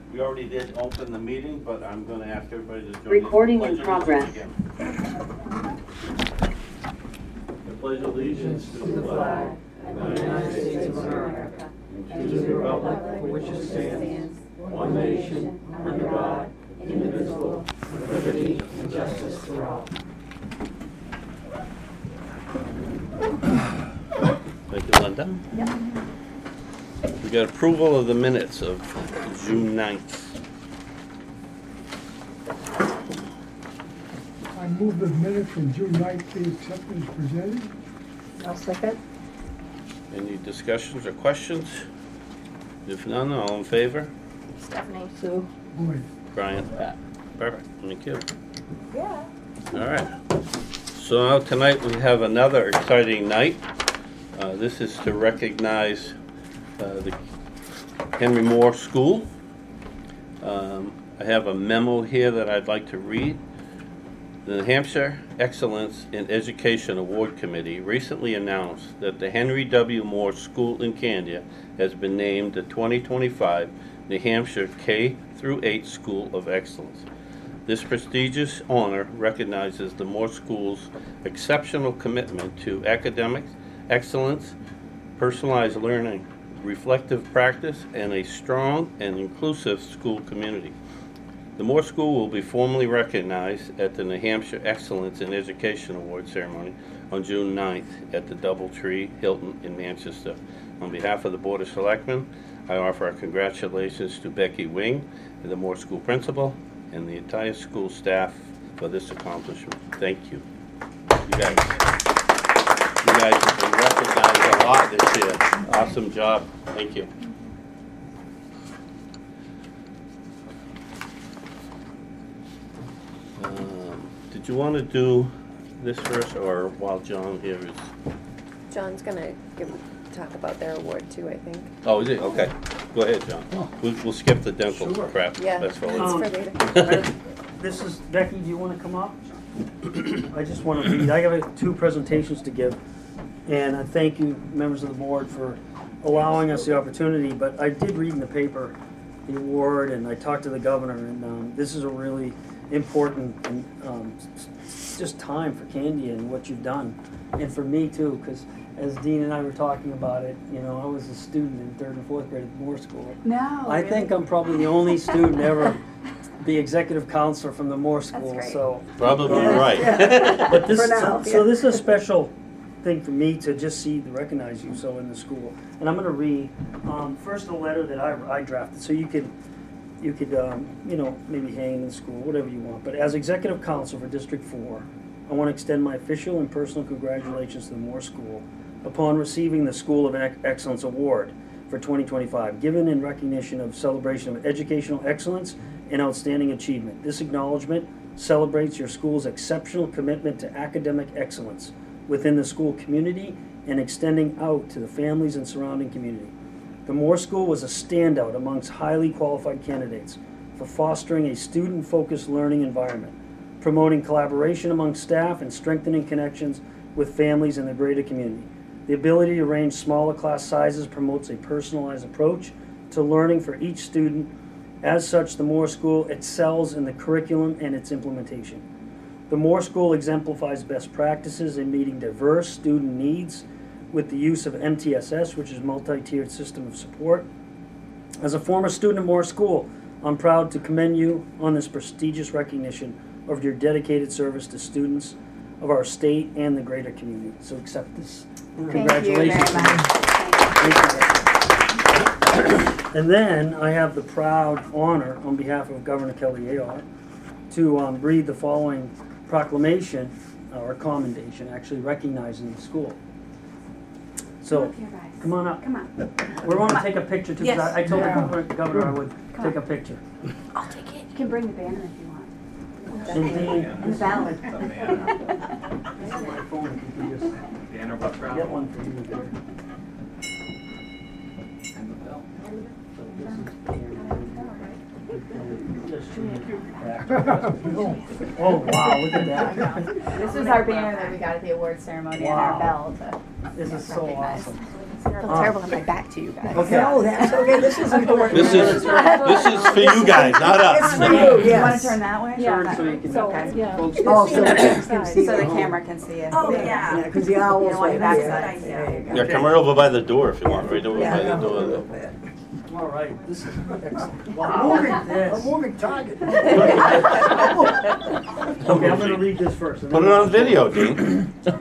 We already did open the meeting, but I'm going to ask everybody to join me. Recording in progress. I pledge allegiance to the flag of the United States of America and to the republic for which it stands, one nation, under God, indivisible, with liberty and justice for all. Thank you, Linda. Yep. We got approval of the minutes of June 9th. I move the minutes from June 9th be accepted as presented. I'll second. Any discussions or questions? If none, all in favor? Stephanie. Sue. Boyd. Brian? Pat. Perfect, thank you. Yeah. All right. So now tonight we have another exciting night. This is to recognize the Henry Moore School. I have a memo here that I'd like to read. The New Hampshire Excellence in Education Award Committee recently announced that the Henry W. Moore School in Candia has been named the 2025 New Hampshire K-8 School of Excellence. This prestigious honor recognizes the Moore School's exceptional commitment to academics, excellence, personalized learning, reflective practice, and a strong and inclusive school community. The Moore School will be formally recognized at the New Hampshire Excellence in Education Award ceremony on June 9th at the Doubletree Hilton in Manchester. On behalf of the Board of Selectmen, I offer our congratulations to Becky Wing, the Moore School principal, and the entire school staff for this accomplishment. Thank you. You guys have been recognized a lot this year. Awesome job. Thank you. Did you want to do this first, or while John here is? John's gonna talk about their award too, I think. Oh, is it? Okay. Go ahead, John. We'll skip the dental Sure. crap. Yeah, That's for it's later. for later. This is, Becky, do you want to come up? I just want to read, I have 2 presentations to give, and I thank you, members of the board, for allowing us the opportunity, but I did read in the paper the award, and I talked to the governor, and this is a really important and just time for Candia and what you've done, and for me too, because as Dean and I were talking about it, you know, I was a student in 3rd and 4th grade at Moore School. No. I think I'm probably the only student ever be executive counselor from the Moore School. great. So, Probably Yeah. right. but this, For now, so yeah. this is a special thing for me to just see, to recognize you so in the school. And I'm going to read first a letter that I drafted, so you could you know, maybe hang in the school, whatever you want. But as executive counsel for District 4, I want to extend my official and personal congratulations to the Moore School upon receiving the School of Excellence Award for 2025, given in recognition of celebration of educational excellence and outstanding achievement. This acknowledgement celebrates your school's exceptional commitment to academic excellence within the school community and extending out to the families and surrounding community. The Moore School was a standout amongst highly qualified candidates for fostering a student-focused learning environment, promoting collaboration among staff and strengthening connections with families in the greater community. The ability to arrange smaller class sizes promotes a personalized approach to learning for each student. As such, the Moore School excels in the curriculum and its implementation. The Moore School exemplifies best practices in meeting diverse student needs with the use of MTSS, which is multi-tiered system of support. As a former student at Moore School, I'm proud to commend you on this prestigious recognition of your dedicated service to students of our state and the greater community. So accept this. Congratulations. Thank you very much. And then I have the proud honor on behalf of Governor Kelly Ayotte to read the following proclamation, or commendation, actually recognizing the school. So, come on up. Come on. We want to take a picture too, because Yes. I told the governor I would Come take on. a picture. I'll take it. You can bring the banner if you want. And Dean, And the ballot. this is my phone, if you could just Banner what get one for you there. And the bell. Oh, wow, look at that. This is our banner that we got at the award ceremony and our bell to This is so recognize. awesome. consider feel terrible on my back to you guys. Okay. No, that's okay, this is important. This is for you guys, not It's for us. you, You wanna yes. turn that way? Turn so you can, Okay. Yeah. folks. Oh, so they can see So the it. camera can see it. Oh, yeah, because the owls You don't want over your there. backside. There you go. Yeah, come right over by the door if you want, right over Yeah, by the a little door. bit. All right, this is excellent. A moving, a This. moving target. Okay, I'm gonna read this first. and Put then it on video, Dean. So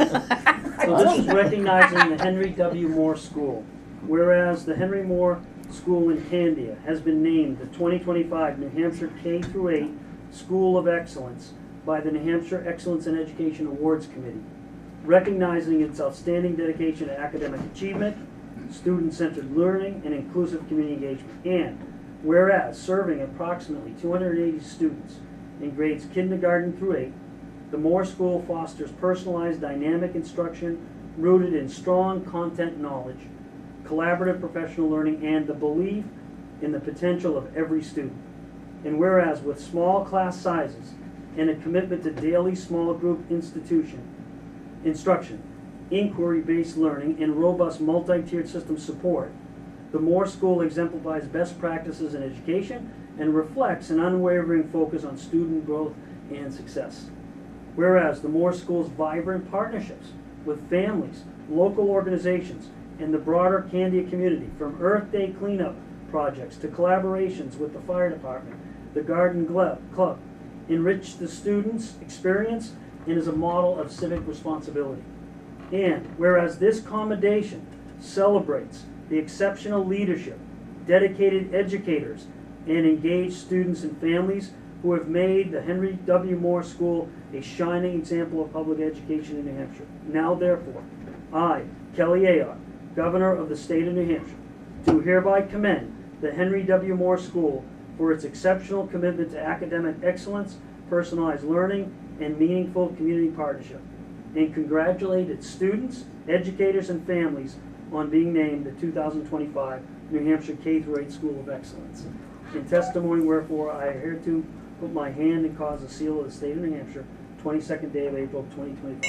this is recognizing the Henry W. Moore School. Whereas the Henry Moore School in Candia has been named the 2025 New Hampshire K-8 School of Excellence by the New Hampshire Excellence in Education Awards Committee, recognizing its outstanding dedication to academic achievement, student-centered learning, and inclusive community engagement. And whereas serving approximately 280 students in grades kindergarten through 8, the Moore School fosters personalized dynamic instruction rooted in strong content knowledge, collaborative professional learning, and the belief in the potential of every student. And whereas with small class sizes and a commitment to daily small group instruction, inquiry-based learning, and robust multi-tiered system support, the Moore School exemplifies best practices in education and reflects an unwavering focus on student growth and success. Whereas the Moore School's vibrant partnerships with families, local organizations, and the broader Candia community, from Earth Day cleanup projects to collaborations with the fire department, the Garden Club, enrich the students' experience and is a model of civic responsibility. And whereas this commendation celebrates the exceptional leadership, dedicated educators, and engaged students and families who have made the Henry W. Moore School a shining example of public education in New Hampshire. Now therefore, I, Kelly Ayotte, Governor of the State of New Hampshire, do hereby commend the Henry W. Moore School for its exceptional commitment to academic excellence, personalized learning, and meaningful community partnership, and congratulate its students, educators, and families on being named the 2025 New Hampshire K-8 School of Excellence. In testimony wherefore I hereto put my hand and cause the seal of the State of New Hampshire, 22nd day of April, 2025.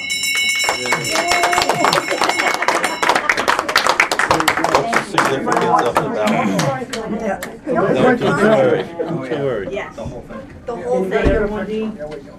What's the significance of the ballot? No, don't worry, don't worry. Yes, The whole thing. the whole You got thing. everyone, Dean? There we go.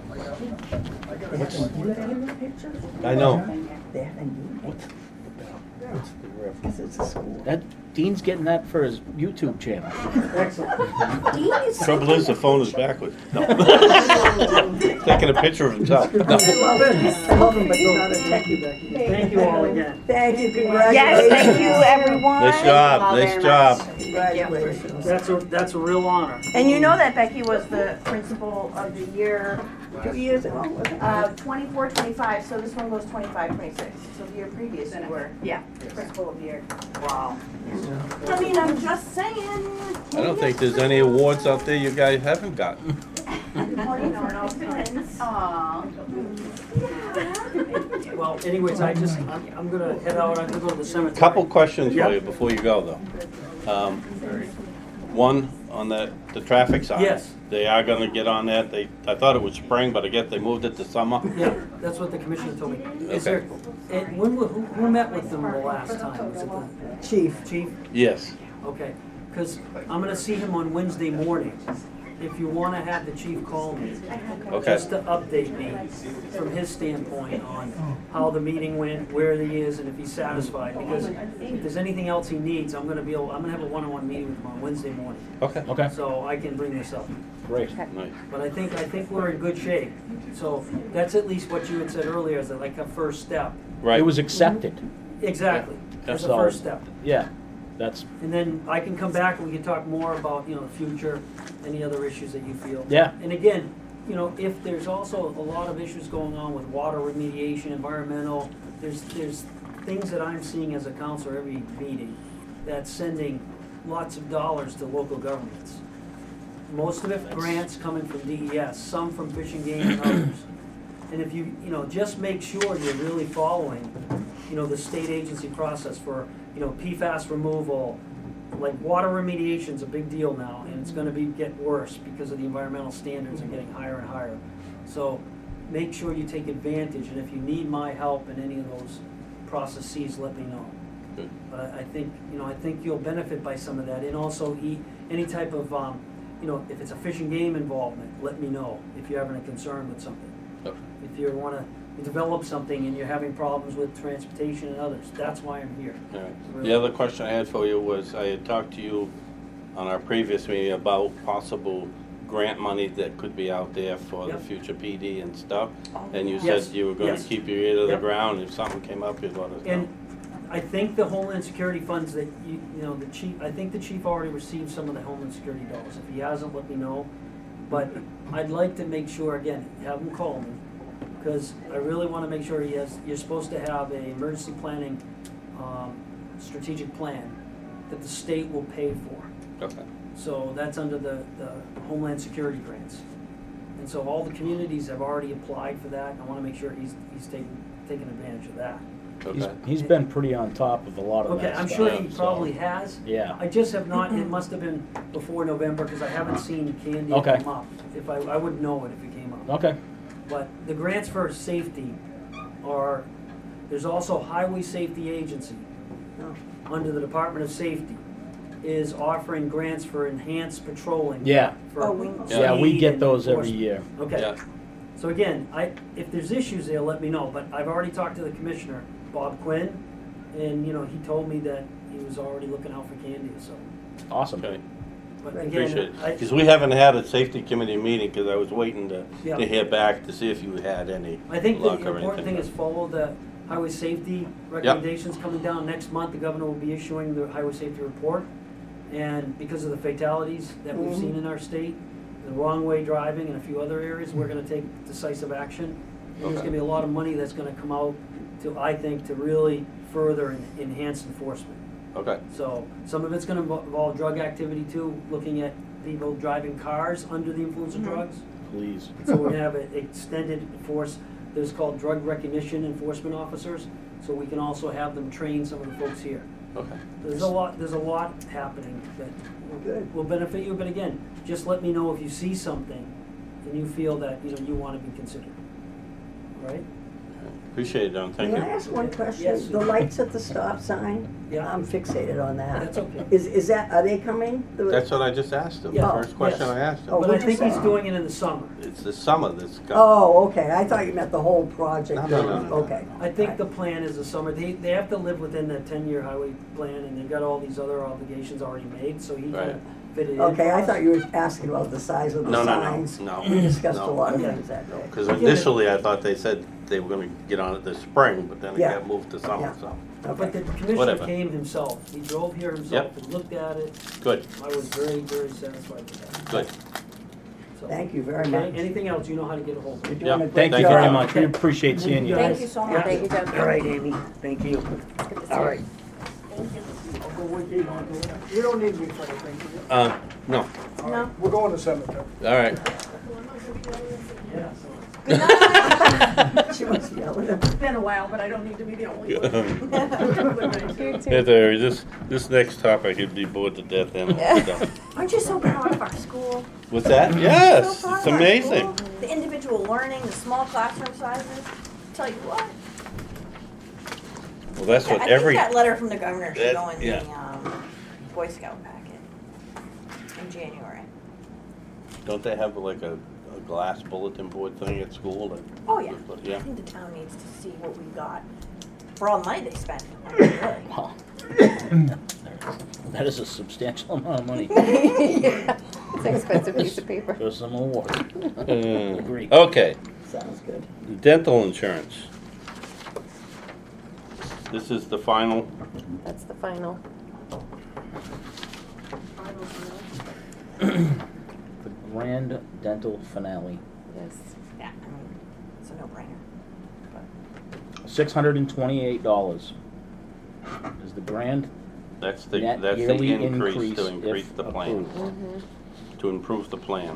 I know. There, and you, because it's a school. That, Dean's getting that for his YouTube channel. Excellent. Dean is Trouble is, the phone is backwards. No. Taking a picture of himself. I love him, but he's not a techie. Thank you all again. Thank you, congratulations. Yes, thank you, everyone. Nice job, nice job. Congratulations. That's a real honor. And you know that Becky was the principal of the year 2 years ago, was it? 24, 25, so this one goes 25, 26. So the year previous you were principal of the year. Wow. I mean, I'm just saying. I don't think there's any awards out there you guys haven't gotten. Aw. Well, anyways, I'm gonna head out, I'm gonna go to the cemetery. Couple questions Yeah. for you before you go, though. One, on the traffic sign. Yes. They are gonna get on that. I thought it was spring, but I guess they moved it to summer. Yeah, that's what the commissioner told me. Is Okay. there, and who met with them the last time? Was it the Chief. chief? Yes. Okay, because I'm gonna see him on Wednesday morning. If you wanna have the chief call me, Okay. just to update me from his standpoint on how the meeting went, where he is, and if he's satisfied. Because if there's anything else he needs, I'm gonna have a one-on-one meeting with him on Wednesday morning. Okay. Okay, So I can bring this up. great. Nice. But I think we're in good shape. So that's at least what you had said earlier, is that like a first step. Right. It was accepted. Exactly, as a So- first step. Yeah, that's, And then I can come back and we can talk more about, the future, any other issues that you feel. yeah, And again, if there's also a lot of issues going on with water remediation, environmental, there's things that I'm seeing as a counselor every meeting that's sending lots of dollars to local governments. Most of it grants coming from DES, some from Fish and Game and others. And if you just make sure you're really following, the state agency process for, PFAS removal, like water remediation's a big deal now, and it's gonna get worse because of the environmental standards are getting higher and higher. So make sure you take advantage, and if you need my help in any of those processes, let me know. Good. But I think, I think you'll benefit by some of that, and also any type of, if it's a fish and game involvement, let me know if you're having a concern with something. Okay. If you want to develop something and you're having problems with transportation and others, that's why I'm here. All right. The other question I had for you was, I had talked to you on our previous meeting about possible grant money that could be out there for the Yep. future PD and stuff. And you Yes. said you were gonna Yes. keep your ear to the Yep. ground. If something came up, you'd let us know. And I think the Homeland Security funds that the chief, I think the chief already received some of the Homeland Security dollars. If he hasn't, let me know. But I'd like to make sure, again, have him call me, because I really want to make sure you're supposed to have a emergency planning, strategic plan that the state will pay for. Okay. So that's under the Homeland Security grants. And so all the communities have already applied for that, and I want to make sure he's taking advantage of that. Okay. He's been pretty on top of a lot of Okay, that I'm stuff. sure he so- probably has. Yeah. I just have not, it must have been before November, because I haven't seen Candy Okay. come up. If I would know it if it came up. Okay. But the grants for safety are, there's also Highway Safety Agency, under the Department of Safety, is offering grants for enhanced patrolling. Yeah. For Oh, we- Yeah, we speed get and those every enforcement. year. Okay. Yeah. So again, if there's issues there, let me know, but I've already talked to the commissioner, Bob Quinn, and, he told me that he was already looking out for Candia, so. Awesome. Okay. But Appreciate again, it. Because we haven't had a safety committee meeting, because I was waiting to Yeah. hear back to see if you had any I think the luck or important thing anything. is follow the highway safety recommendations coming down next month. The governor will be issuing the highway safety report. And because of the fatalities that we've seen in our state, the wrong way driving and a few other areas, we're gonna take decisive action. And there's Okay. gonna be a lot of money that's gonna come out to, I think, to really further enhance enforcement. Okay. So some of it's gonna involve drug activity too, looking at people driving cars under the influence of drugs. Please. So we're gonna have an extended force, there's called drug recognition enforcement officers, so we can also have them train some of the folks here. Okay. There's a lot happening that will benefit you, but again, just let me know if you see something and you feel that, you wanna be considered. All right? Appreciate it, Don. Thank Can you. I ask one question? Yes. The lights at the stop sign? Yeah. I'm fixated on that. That's okay. Is that, are they coming? That's what I just asked him. Yeah. First question Yes. I asked him. Oh, But I what'd think you he's say? doing it in the summer. It's the summer that's coming. Oh, okay, I thought you meant the whole project. No. Okay. I think the plan is the summer, they have to live within the 10-year highway plan, and they've got all these other obligations already made, so he Right. can fit it in. Okay, for I us. thought you were asking about the size of the No. signs. No. We discussed a No. lot of Yeah. things that day. Because initially I thought they said they were gonna get on it this spring, but then it Yeah. got moved to summer, Yeah. so. But the Okay. commissioner Whatever. came himself, he drove here himself Yep. and looked at it, Good, I was very, very satisfied with that. good. So, Thank you very okay, much. Anything else, you know how to get a hold of me. Yeah. Doing a great Thank you job. very much. We appreciate seeing you. Thank you so much. Thank you, Jim. All right, Amy, thank you. All right. You don't need me for anything. No, No. We're going to cemetery. all right. Yeah, Good night. She was yelling at me. It's been a while, but I don't need to be the only one. You too. Heather, this next topic, you'd be bored to death anyway. so. Aren't you so proud of our school? What's that? Yes, So proud it's of our amazing. school. The individual learning, the small classroom sizes. Tell you what. Well, that's what I every, think that letter from the governor should That- go in the yeah. Boy Scout packet in January. don't they have like a glass bulletin board thing at school? That, Oh, yeah. I Yeah. think the town needs to see what we've got for all the money they spent. I mean, really. Wow. That is a substantial amount of money Yeah. It's an expensive piece of paper. for some award. Agree. Okay, Sounds good. dental insurance. This is the final. That's the final. The grand dental finale. Yes. Yeah, I mean, it's a no-brainer. $628 is the grand That's the net that's the yearly increase to if increase the plan, approved. Mm-hmm. to improve the plan.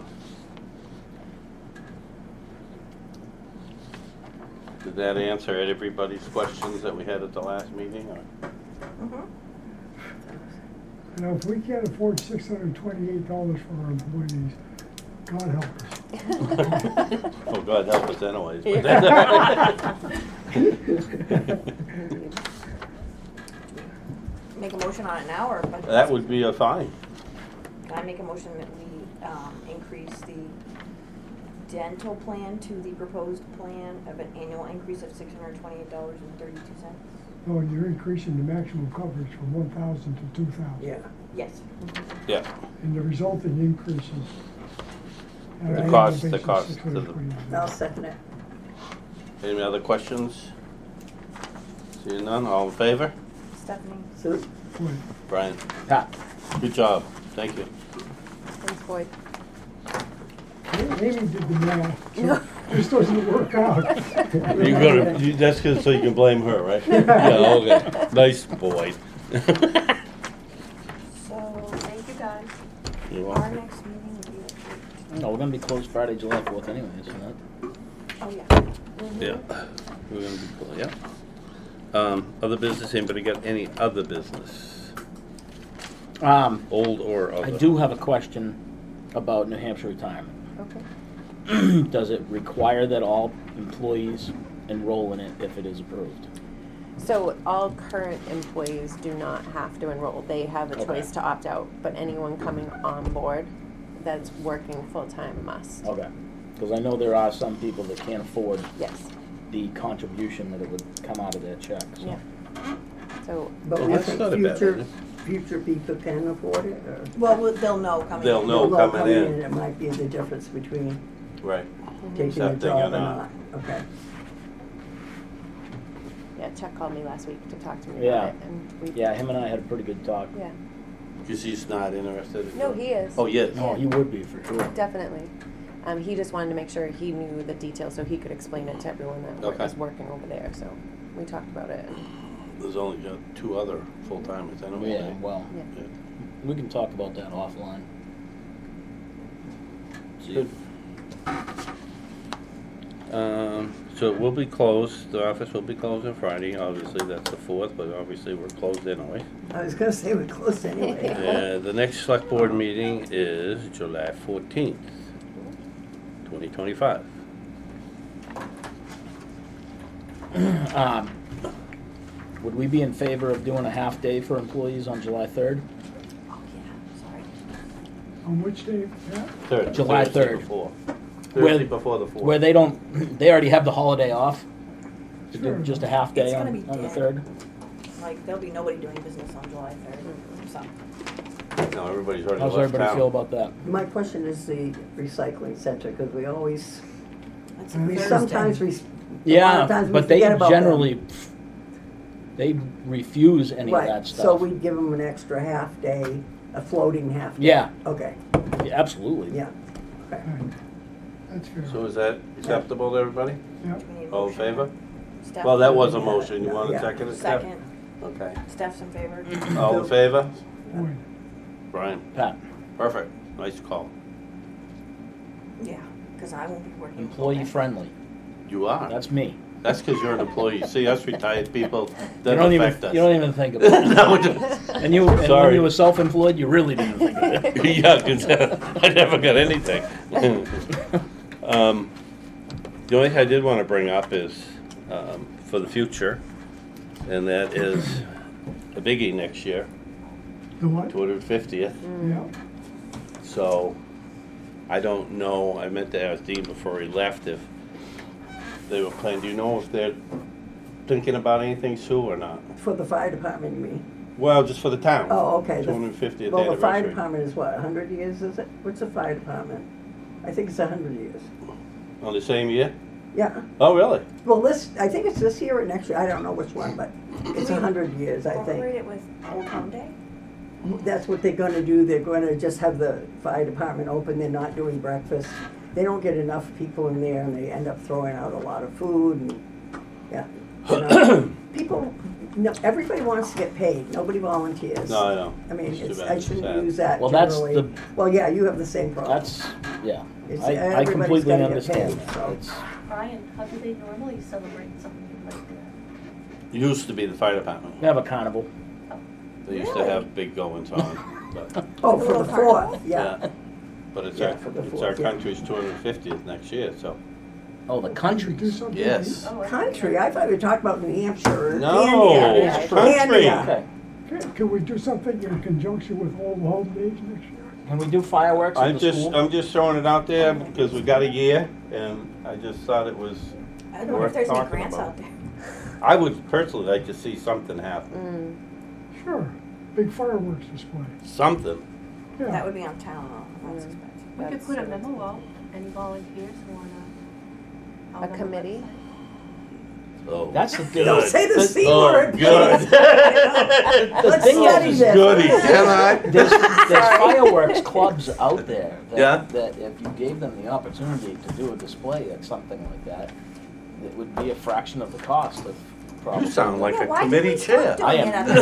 Did that answer everybody's questions that we had at the last meeting? Or? Mhm. Now, if we can't afford $628 for our employees, God help us. Oh, God help us anyways. but make a motion on it now, or? That would be a fine. Can I make a motion that we, increase the dental plan to the proposed plan of an annual increase of $628.32? Oh, and you're increasing the maximum coverage from 1,000 to 2,000. Yeah. Yes. Yeah. And the resulting increases. on an The annual cost basis, to the- $628. I'll second it. Any other questions? Seeing none, all in favor? Stephanie? Sue? Boy, Brian, Pat, good job. Thank you. Thanks, Boyd. Amy did the math, so this doesn't work out. You're gonna, that's good, so you can blame her, right? Yeah, okay. Nice boy. So, thank you guys. You're Our welcome. next meeting will be, no, we're gonna be closed Friday, July 4th anyway, isn't it? oh, yeah. Yeah, we're gonna be cool, yeah. Other business, anybody got any other business? Old or other? I do have a question about New Hampshire retirement. Okay. Does it require that all employees enroll in it if it is approved? So all current employees do not have to enroll. They have a Okay. choice to opt out, but anyone coming on board that's working full-time must. Okay, because I know there are some people that can't afford Yes, the contribution that it would come out of their check, so. yeah. So, But Well, we that's think not a bad future, idea. future people can afford it, or? Well, they'll know coming in. They'll know. They'll coming in. and it might be the difference between Right. taking a Accepting or job or not. not. Okay. yeah, Chuck called me last week to talk to me Yeah. about it, and we. Yeah, him and I had a pretty good talk. Yeah. Because he's not interested. No, he is. Oh, yes. No, he would be for sure. Definitely. He just wanted to make sure he knew the details so he could explain it to everyone that Okay. was working over there. So we talked about it. And, There's only two other full-timers, I don't know. Yeah, well, yeah. Yeah. we can talk about that offline. Good. So it will be closed, the office will be closed on Friday, obviously that's the 4th, but obviously we're closed anyway. I was gonna say we're close anyway. The next select board meeting is July 14th, 2025. Would we be in favor of doing a half day for employees on July 3rd? Oh, yeah, sorry. On which day, Pat? Third, July Thursday 3rd. before. Where- Thursday before the 4th. Where they don't, they already have the holiday off? To Sure. do just a half day It's on gonna be the dead. 3rd? Like, there'll be nobody doing business on July 3rd, so. No, everybody's already How's left everybody town. feel about that? My question is the recycling center, because we always, That's We we Thursday. sometimes, a lot Yeah, of times we but they forget about them. generally, they refuse any of that Right, stuff. so we give them an extra half day, a floating half day. Yeah, Okay, yeah, absolutely. yeah, okay. Right. That's fair. So is that acceptable to everybody? Yep. Do we need a All in motion? favor? Steph? Well, that was a Yeah, motion, you want to yeah. second it, Steph? Second. Okay. Steph's in favor? All in favor? Boy, Brian? Pat, Perfect, nice call. Yeah, because I won't be working. employee friendly, You are. that's me. That's because you're an employee. See, us retired people, You doesn't don't even, affect us. you don't even think about it. No, it doesn't. And you, and when Sorry. you were self-employed, you really didn't think of it. Yeah, because I never got anything. The only thing I did want to bring up is for the future, and that is a biggie next year, the what? 250th. Yeah. So I don't know, I meant to ask Dean before he left if they were planning, do you know if they're thinking about anything, Sue, or not? For the fire department, you mean? Well, just for the town. Oh, okay. The- 250th Well, the fire anniversary. department is what, 100 years, is it? What's the fire department? I think it's 100 years. On the same year? Yeah, Oh, really? well, I think it's this year or next year, I don't know which one, but it's 100 years, I Incorporate think. it with Old Home Day? That's what they're gonna do, they're gonna just have the fire department open, they're not doing breakfast. They don't get enough people in there and they end up throwing out a lot of food and, yeah. You know, people, no, everybody wants to get paid, nobody volunteers. No, I know. I mean, It's too it's, bad, I it's shouldn't sad. use that Well, that's generally. the- Well, yeah, you have the same problem. That's, yeah. It's- I everybody's completely gotta get understand paid, that. so. It's, Brian, how do they normally celebrate something like that? Used to be the fire department. we have a carnival. They used to Really? have big goings on, but, Oh, The for little the carnival? 4th, yeah. But it's Yeah, our, for the it's fourth, our yeah. country's 250th next year, so. Oh, the Should we country. do something? Yes. Oh, I Country, I thought we were talking about New Hampshire or No, Candia. it's country. Candia. Okay. Can we do something in conjunction with Old Home Days next year? Can we do fireworks at the school? I'm just throwing it out there because we got a year, and I just thought it was I don't know if worth there's any talking grants about. out there. I would personally like to see something happen. Sure, big fireworks display. Something. That Yeah, would be on town hall, that's expensive. We could That's put a true. memo out, any volunteers who wanna. A out on the committee? website. Oh, That's the thing. Don't say the C oh, word. good. Let's thing is, study is this. Goody, can I? There's fireworks clubs out there that, Yeah. that if you gave them the opportunity to do a display at something like that, it would be a fraction of the cost of probably. You sound like Yeah, a why did committee we stop chair. doing I it am at the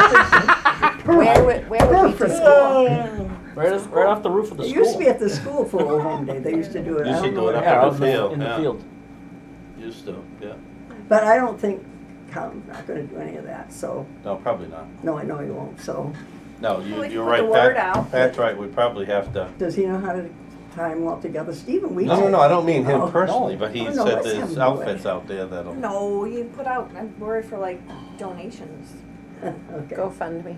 not. Where would we do Perfect. school? Right off the roof of the It school. used to be at the school for Old Home Day, they used to do it. I Used to don't do know it what- up Yeah, in out the field. in the yeah. field. Used to, yeah. But I don't think, Calvin's not gonna do any of that, so, No, probably not. no, I know he won't, so. No, Well, we you're can put right. the word Pat- out. Pat's right. We probably have to. Does he know how to tie them all together? Stephen, we. No, I don't mean him Oh. personally, but he Oh, no, said let's have there's him do outfits it. out there that'll. No, you put out a word for like donations. Okay. GoFundMe.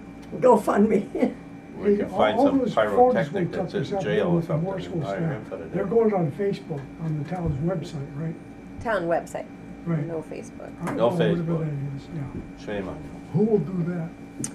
GoFundMe. We can find All some those photos pyrotechnic we took that's in this jail or afternoon with the Moore something. School and hire him staff, for the they're day. going on Facebook, on the town's website, right? Town website, Right. no Facebook. I don't No know whatever Facebook. that is, yeah. Shame on you. Who will do that?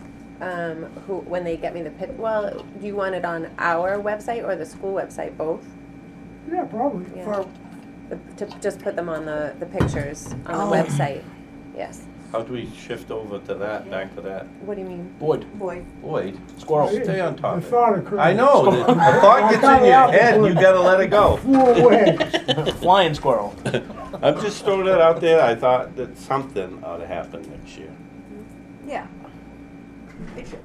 Who, when they get me the pic, well, do you want it on our website or the school website, both? Yeah, probably. Yeah. For, To just put them on the pictures on Oh. the website, yes. How do we shift over to that, back to that? What do you mean? Boyd, boy, Boyd, squirrel. stay on top The of it. thought occurred. I know, the thought gets in your head, you gotta let it go. Flew away. Flying squirrel. I'm just throwing it out there, I thought that something ought to happen next year. yeah. They should.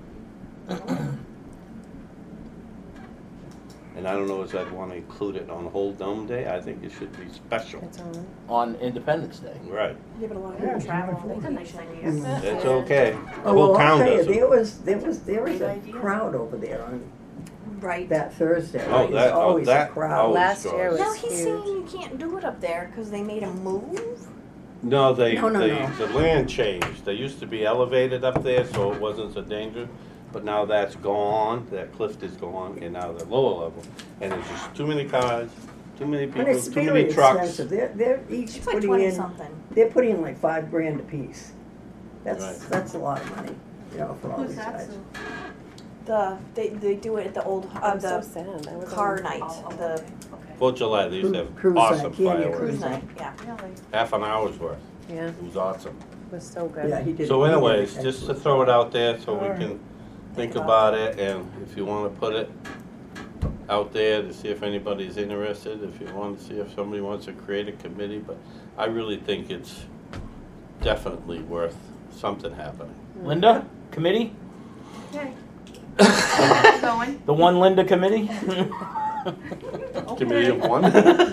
And I don't know if I'd wanna include it on Whole Dome Day, I think it should be special. It's on. On Independence Day. Right, Yeah, but a lot of Yeah, people it's travel July on 4th. vacation. That's a nice it's okay. The Oh, whole well, town I'll tell you, does there it. was Great a idea. crowd over there on Right. that Thursday. Oh, There's that- oh, always a that crowd. always Last year goes. was Now he's huge. saying you can't do it up there because they made him move? No, No, no, no. the land changed. They used to be elevated up there, so it wasn't so dangerous. But now that's gone, that cliff is gone, and now they're lower level. And there's just too many cars, too many And people, it's too very many trucks. expensive. They're each It's like putting 20 in, something. they're putting in like $5,000 a piece. Right. That's a lot of money, you know, for all Who's these that, guys. Sue? They do it at the old, I'm so the sad. I was car on- night, Oh, the okay. 4th of July, they used to have Cruise night, awesome Canyon fireworks. cruise night, yeah. Really? Half an hour's worth. Yeah, It was awesome. it was so good. Yeah, he did. So he did anyways, an just to excellent throw it job. out there so we can think about it, and if you wanna put it out there to see if anybody's interested, if you want to see if somebody wants to create a committee, but I really think it's definitely worth something happening. Linda, committee? Okay. Keep going. The one Linda committee? Committee of one?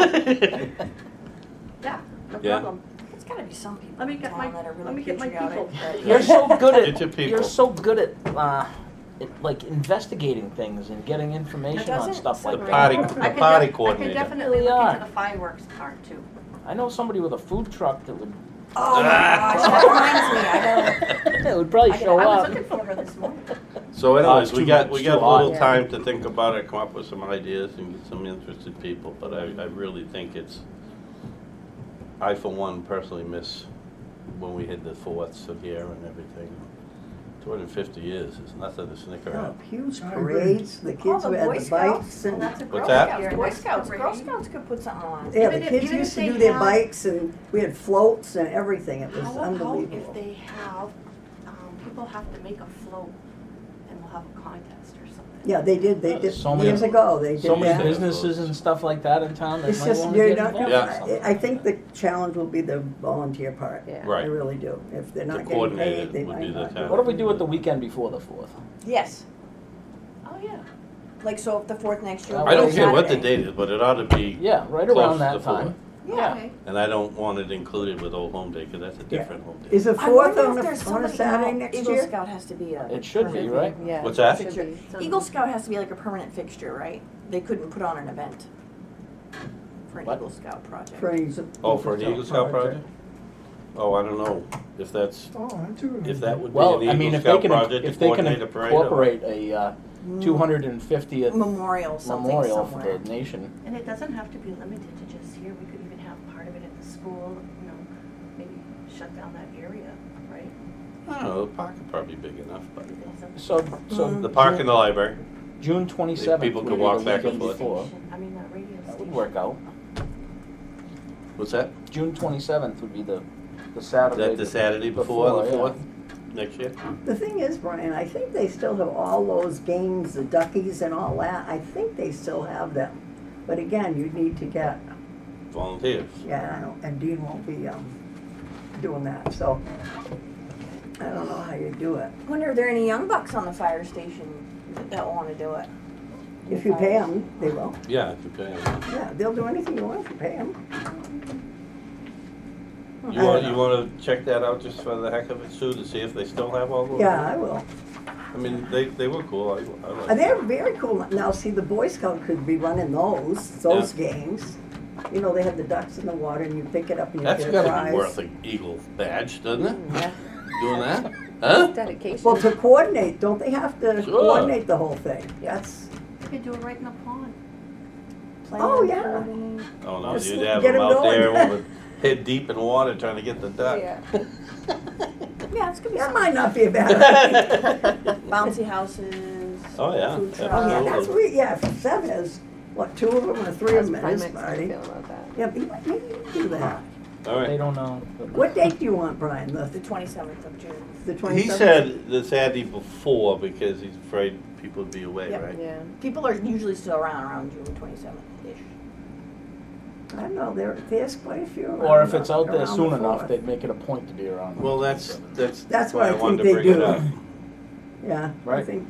Yeah. No Yeah. problem. There's gotta be some people Let me in get town my- that are let really me get my patriotic. people. that- You're so good Get your at, people. you're so good at, like investigating things and getting information on doesn't stuff like The that. party, I the could party I could coordinator. definitely Really look are. into the fireworks part too. I know somebody with a food truck that would, Oh my gosh, that reminds me, that would probably show I was up. looking for her this morning. So anyways, it's we too got, much, we it's got too a little hot. time to think about it, come up with some ideas and get some interested people, but I really think it's, I for one personally miss when we had the 4ths of here and everything. 250 years is nothing to snicker Oh, at. huge I agree. parades, the All kids the who had Boy the Scouts? bikes and, That's a What's Girl that? Scout, Yeah, Boy Boy Scout Scouts, Girl parade. Scouts could put something on. yeah, the Even if- kids even used if to they do their have- bikes and we had floats and everything. It was How about if unbelievable. they have, people have to make a float and we'll have a contest or something? Yeah, they did, So many- years ago, they did So many that. businesses and stuff like that in town that It's might just, wanna you're get not, involved. Yeah. in something. I think the challenge will be the volunteer part. Yeah. Right. I really do. If they're not getting coordinator paid, they would might be the not. do challenge. What do we do at the weekend before the 4th? Yes, Oh, yeah. like so if the 4th next year. I I don't was care what the Saturday. date is, but it ought to be Yeah, right close around to that 4th. time. Yeah. Okay. And I don't want it included with Old Home Day, because that's a different Home Day. Is the I 4th wonder on if there's a somebody, Saturday no, next Eagle year? Scout has to be a. It should be, permanent right? Yeah. What's that? Should be. Eagle Scout has to be like a permanent fixture, right? They couldn't put on an event for an What? Eagle Scout project. For an Oh, for an Eagle Scout project? Oh, I don't know. if that's, Oh, that's a good if idea. that would be Well, an I mean, Eagle if they Scout can, project to if they can coordinate a parade. or- incorporate a 250th Memorial something memorial somewhere. for the nation. And it doesn't have to be limited to just here, we could even have part of it at the school, you know, maybe shut down that area, right? I don't know, the park would probably be big enough, but So the park and the library, June 27th People would could be walk the back week and forth. before. I mean, that radio That station. would work out. what's that? June 27th would be the Is Saturday. that the Saturday before the yeah. 4th, next year? The thing is, Brian, I think they still have all those games, the duckies and all that, I think they still have them. But again, you need to get, Volunteers. yeah, I know, and Dean won't be, doing that, so I don't know how you do it. I wonder if there are any young bucks on the fire station that wanna do it? If you pay them, they will. Yeah, if you pay them. Yeah, they'll do anything you want if you pay them. You wanna check that out just for the heck of it, Sue, to see if they still have all those? Yeah, I will. I mean, they were cool, I like And they're very cool. Now, see, the Boy Scout could be running those games. You know, they have the ducks in the water and you pick it up and you That's get a gotta prize. be worth an Eagle badge, doesn't it? Yeah. Doing that? Huh? Dedication. Well, to coordinate, don't they have to Sure. coordinate the whole thing? That's, You could do it right in the pond. oh, yeah. Oh, no, Just you'd have get them 'em out there going. with head deep in water trying to get the duck. Yeah. Yeah, it's gonna be that some might not be a bad idea. bouncy houses. Oh, yeah, food trucks. Oh, yeah, that's Absolutely. what, yeah, if Seth has, what, 2 of them or 3 of How's them at his Primex gonna party. feel about that? Yeah, but maybe you can do that. All They right. don't know. What date do you want, Brian? The The 27th of June. 27th? He said the Saturday before because he's afraid people would be away, Yep. right? Yeah. People are usually still around June 27th-ish. I don't know, there's quite a few around. Or if it's out there around soon the enough, 4th. they'd make it a point to be around. Well, that's That's why what I wanted think to they bring it do. up. Yeah, I Right. think.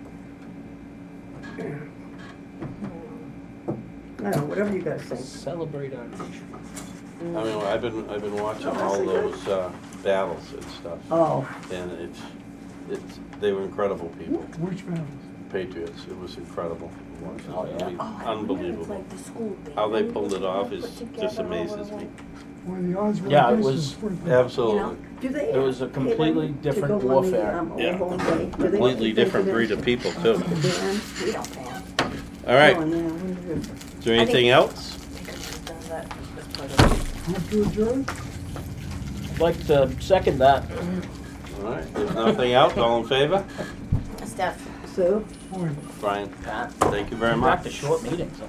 I don't know, whatever you guys think. Celebrate our nation. I mean, I've been watching Oh, all that's those battles and stuff, Oh, and they were incredible people, Which battles? patriots. It was incredible. watching. Oh, yeah. I mean, Oh, I wonder if unbelievable. It's like the school band. How they pulled it off Put is just together amazes over me. When the odds were Yeah, it against was us, weren't they? Absolutely. do they? It was a pay them completely to different go on the, warfare. Old Yeah. Home Day? Do they Completely pay for different this? breed of people too. The band? We don't pay 'em. All right. Oh, yeah, I wonder if- Is there anything else? I think I might have done that as part of it. Have to adjourn? I'd like to second that. All right. There's nothing else. All in favor? Steph. Sue? Boy, Brian, Pat, thank you very back much. to short meetings.